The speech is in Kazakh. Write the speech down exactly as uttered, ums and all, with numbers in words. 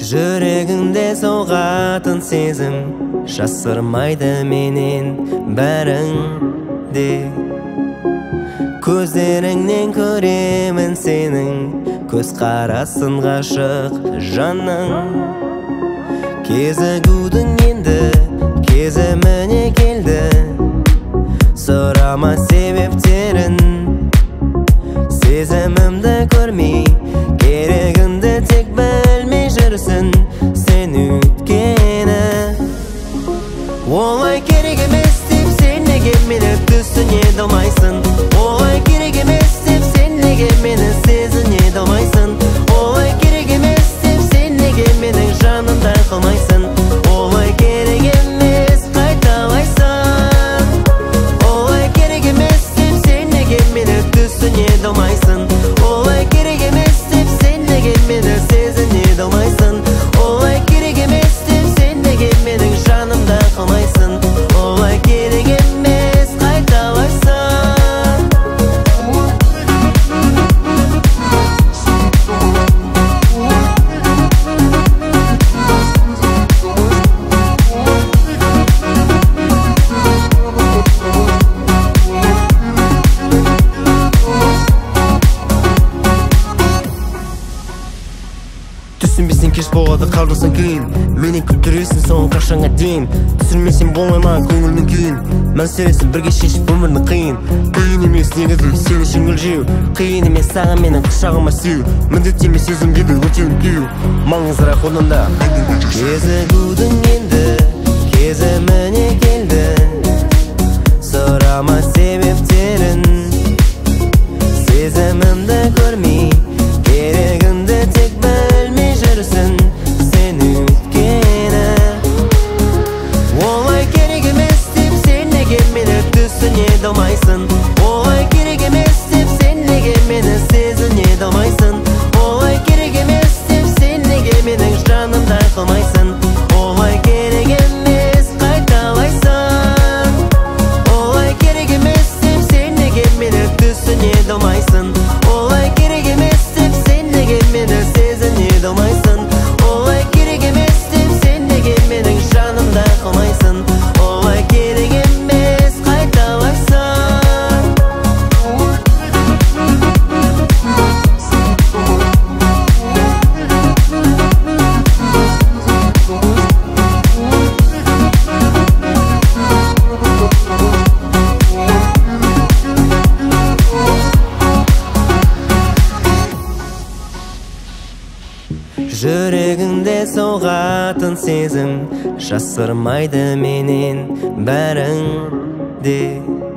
Жүрегіңде соғатын сезім жасырмайды менен бәріңде. Көздеріңнен көремін сенің көз қарасын ғашық жаның. Кезігудің енді кезіміне келді, сұрама себептерін. Сезімімді көрмей керегіңді тек білмей жүрсің сен өткені. Олай керек емес деп сен неге мені түсіне далмайсың? Олай керек емес деп сен неге мені сезіне далмайсың? Олай керек емес деп сен неге менің жанымда қалмайсың? Олай керек емес қайталайсың? Олай керек емес деп сен неге мені түсіне далмайсың? Олай керек емес деп сен неге мені сезіне далмайсың? Олай керек емес деп сен неге менің жанымда қалмайсың? Олай керек емес қайталайсың? Түсінбесең кеш болады қалдырсың кейін, мені күлдіресің соң қашанға дейін. Түсінмесең болмай ма көңілдің күйін, мәселесін бірге шешіп өмірдің қиын. Қиын емес негізі сені шіңгіл жеу, қиын емес саған менің құшағыма сүйеу. Міндет емес сезімге де өтеуін күйеу, маңыздырақ одан да. Кезігудің енді кезіміне келді, сұрама себептерін. Сезімімді көрмей керегіңді тек білмей жүрсің сен өткені. Олай керек емес деп сен неге мені түсіне далмайсың? Олай керек емес деп сен неге мені сезіне далмайсың? Олай керек емес деп сен неге менің жанымда қалмайсың? Олай керек емес қайталайсың? Олай керек емес деп сен неге мені түсіне далмайсың? Олай керек емес деп сен неге мені сезіне далмайсың? Олай керек емес деп сен неге менің жанымда қалмайсың? Олай керек емес қайталайсың? Жүрегіңде соғатын сезім жасырмайды менен бәріңде.